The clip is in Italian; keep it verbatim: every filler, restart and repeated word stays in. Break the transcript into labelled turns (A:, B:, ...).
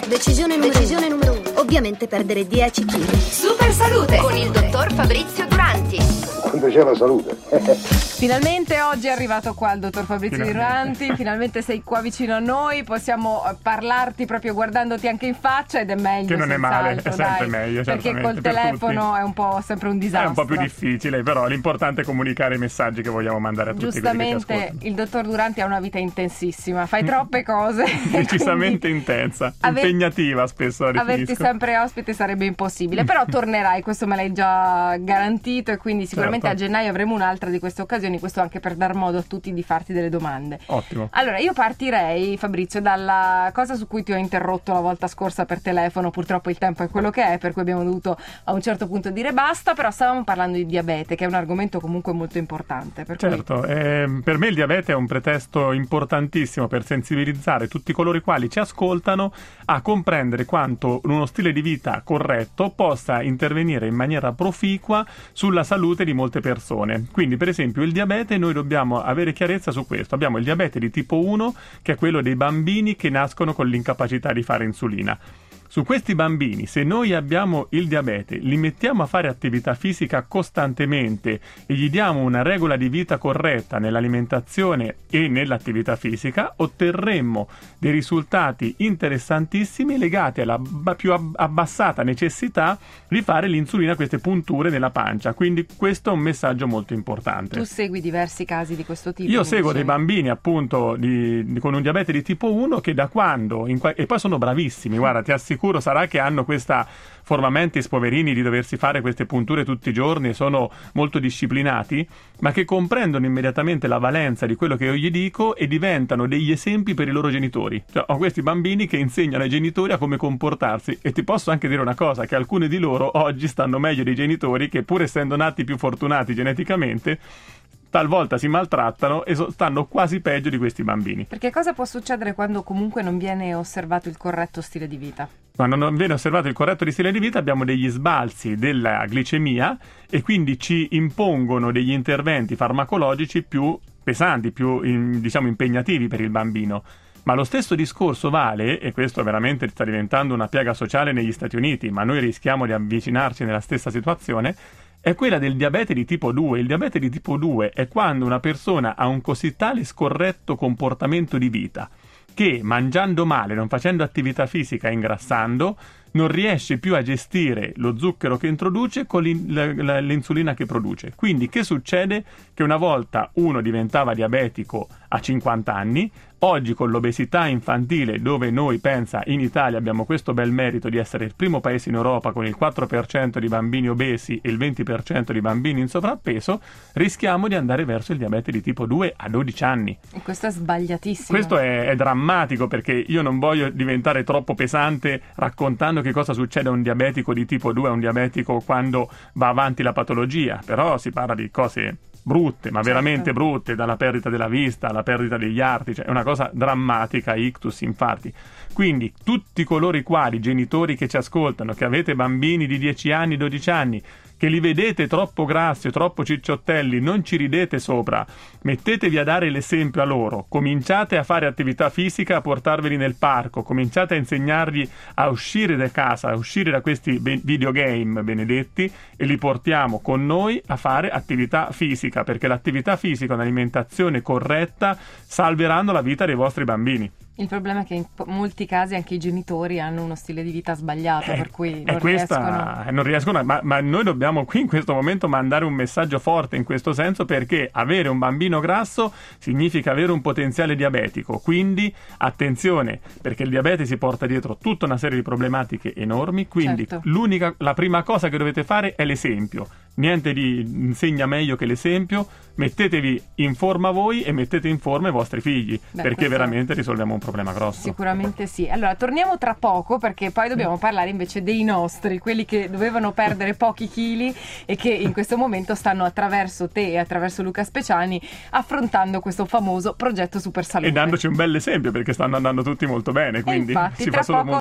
A: Decisione numero, Decisione numero uno. Ovviamente perdere dieci chili.
B: Super Salute con il dottor Fabrizio Duranti.
C: Quando c'è la salute.
D: Finalmente oggi è arrivato qua il dottor Fabrizio Duranti, finalmente sei qua vicino a noi, possiamo parlarti proprio guardandoti anche in faccia ed è meglio.
E: Che non è male, è sempre
D: dai,
E: meglio,
D: perché col
E: per
D: telefono
E: tutti.
D: è un po' sempre un disastro.
E: È un po' più difficile, però l'importante è comunicare i messaggi che vogliamo mandare a tutti.
D: Giustamente il dottor Duranti ha una vita intensissima, fai troppe cose.
E: Decisamente intensa,
D: aver,
E: impegnativa spesso la definisco.
D: Averti sempre ospite sarebbe impossibile, però tornerai, questo me l'hai già garantito e quindi sicuramente
E: certo.
D: a gennaio avremo un'altra di queste occasioni, questo anche per dar modo a tutti di farti delle domande.
E: Ottimo.
D: Allora io partirei, Fabrizio, dalla cosa su cui ti ho interrotto la volta scorsa per telefono, purtroppo il tempo è quello che è, per cui abbiamo dovuto a un certo punto dire basta, però stavamo parlando di diabete, che è un argomento comunque molto importante. Per
E: certo,
D: cui...
E: eh, per me il diabete è un pretesto importantissimo per sensibilizzare tutti coloro i quali ci ascoltano a comprendere quanto uno stile di vita corretto possa intervenire in maniera proficua sulla salute di molte persone. Quindi per esempio il diabete, noi dobbiamo avere chiarezza su questo. Abbiamo il diabete di tipo uno, che è quello dei bambini che nascono con l'incapacità di fare insulina. Su questi bambini, se noi abbiamo il diabete, li mettiamo a fare attività fisica costantemente e gli diamo una regola di vita corretta nell'alimentazione e nell'attività fisica, otterremmo dei risultati interessantissimi legati alla b- più ab- abbassata necessità di fare l'insulina, queste punture nella pancia. Quindi questo è un messaggio molto importante.
D: Tu segui diversi casi di questo tipo?
E: Io seguo
D: dicevi.
E: dei bambini appunto di, di, con un diabete di tipo uno che da quando, in, e poi sono bravissimi, guarda, ti assicuro, sarà che hanno questa forma mentis, poverini, di doversi fare queste punture tutti i giorni e sono molto disciplinati, ma che comprendono immediatamente la valenza di quello che io gli dico e diventano degli esempi per i loro genitori. Cioè, ho questi bambini che insegnano ai genitori a come comportarsi, e ti posso anche dire una cosa, che alcuni di loro oggi stanno meglio dei genitori che, pur essendo nati più fortunati geneticamente, talvolta si maltrattano e so- stanno quasi peggio di questi bambini.
D: Perché cosa può succedere quando comunque non viene osservato il corretto stile di vita?
E: Quando non viene osservato il corretto stile di vita abbiamo degli sbalzi della glicemia e quindi ci impongono degli interventi farmacologici più pesanti, più in, diciamo impegnativi per il bambino. Ma lo stesso discorso vale, e questo veramente sta diventando una piaga sociale negli Stati Uniti, ma noi rischiamo di avvicinarci nella stessa situazione, è quella del diabete di tipo due. Il diabete di tipo due è quando una persona ha un così tale scorretto comportamento di vita che, mangiando male, non facendo attività fisica e ingrassando, non riesce più a gestire lo zucchero che introduce con l'in- la- l'insulina che produce. Quindi che succede? Che una volta uno diventava diabetico a cinquanta anni, oggi con l'obesità infantile, dove noi, pensa, in Italia abbiamo questo bel merito di essere il primo paese in Europa con il quattro per cento di bambini obesi e il venti per cento di bambini in sovrappeso, rischiamo di andare verso il diabete di tipo due a dodici anni.
D: E questo è sbagliatissimo.
E: Questo è, è drammatico, perché io non voglio diventare troppo pesante raccontando che cosa succede a un diabetico di tipo due, a un diabetico quando va avanti la patologia, però si parla di cose brutte, ma
D: certo.
E: veramente brutte, dalla perdita della vista alla perdita degli arti, cioè è una cosa drammatica, ictus, infarti. Quindi tutti coloro i quali, genitori che ci ascoltano, che avete bambini di dieci anni, dodici anni, che li vedete troppo grassi o troppo cicciottelli, non ci ridete sopra, mettetevi a dare l'esempio a loro, cominciate a fare attività fisica, a portarveli nel parco, cominciate a insegnargli a uscire da casa, a uscire da questi be- videogame benedetti, e li portiamo con noi a fare attività fisica, perché l'attività fisica e un'alimentazione corretta salveranno la vita dei vostri bambini.
D: Il problema è che in po- molti casi anche i genitori hanno uno stile di vita sbagliato,
E: Eh,
D: per cui
E: e
D: non
E: questa,
D: riescono...
E: non riescono ma, ma noi dobbiamo qui in questo momento mandare un messaggio forte in questo senso, perché avere un bambino grasso significa avere un potenziale diabetico. Quindi attenzione, perché il diabete si porta dietro tutta una serie di problematiche enormi. Quindi
D: certo.
E: l'unica, la prima cosa che dovete fare è l'esempio. Niente di insegna meglio che l'esempio. Mettetevi in forma voi e mettete in forma i vostri figli. Beh, perché veramente risolviamo un problema grosso.
D: Sicuramente sì. Allora torniamo tra poco, perché poi dobbiamo parlare invece dei nostri, quelli che dovevano perdere pochi chili e che in questo momento stanno, attraverso te e attraverso Luca Speciani, affrontando questo famoso progetto Super Salute
E: e dandoci un bel esempio, perché stanno andando tutti molto bene, quindi
D: infatti,
E: si
D: tra
E: fa solo
D: poco